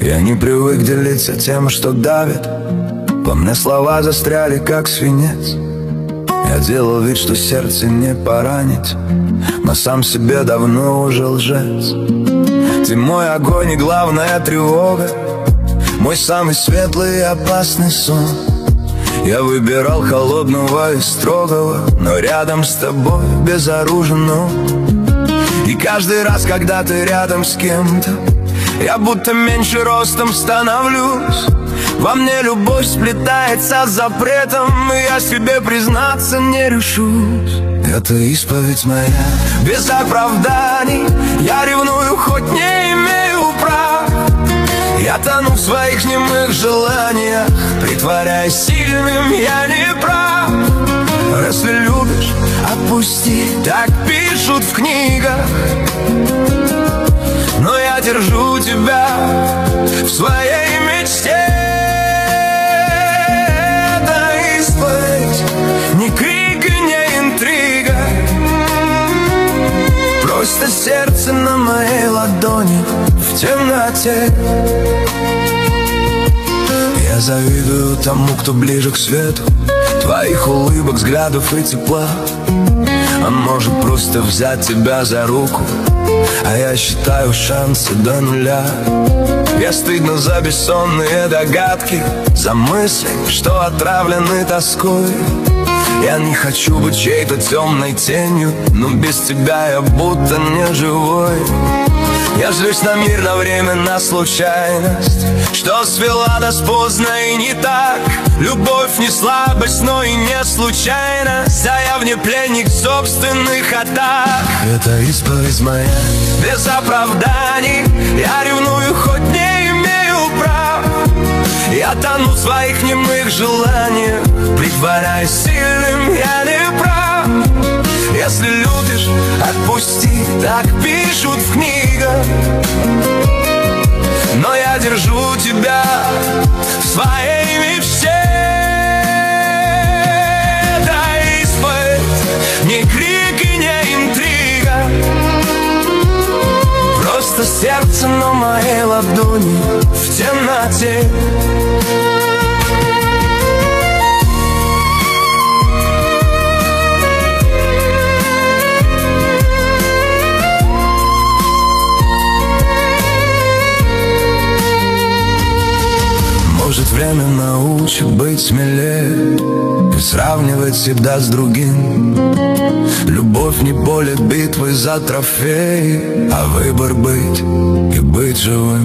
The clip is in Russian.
Я не привык делиться тем, что давит. Во мне слова застряли, как свинец. Я делал вид, что сердце не поранить, но сам себе давно уже лжец. Ты мой огонь и главная тревога, мой самый светлый и опасный сон. Я выбирал холодного и строгого, но рядом с тобой безоружен он. И каждый раз, когда ты рядом с кем-то, я будто меньше ростом становлюсь. Во мне любовь сплетается с запретом, и я себе признаться не решусь. Это исповедь моя, без оправданий. Я ревную, хоть не имею прав. Я тону в своих немых желаниях, притворяясь сильным, я не прав. Если любишь, отпусти, так пишут в книгах. Но я держу тебя в своей мечте. Это исповедь, не крик и не интрига, просто сердце на моей ладони в темноте. Я завидую тому, кто ближе к свету, твоих улыбок, взглядов и тепла. Он может просто взять тебя за руку, а я считаю шансы до нуля. Мне стыдно за бессонные догадки, за мысли, что отравлены тоской. Я не хочу быть чьей-то темной тенью, но без тебя я будто не живой. Я злюсь на мир, на время, на случайность, что свела нас поздно и не так. Любовь не слабость, но и не случайность, а я в ней пленник собственных атак. Это исповедь моя, без оправданий. Я ревную, хоть не имею прав. Я тону в своих немых желаниях, притворяясь сильным, я не прав. Если любишь, отпусти, так пишут в книгах. Но я держу тебя в своей мечте. Это исповедь, не крик и не интрига, просто сердце на моей ладони в темноте. Может, время научит быть смелее и сравнивать себя с другим. Любовь не поле битвы за трофеи, а выбор быть и быть живым.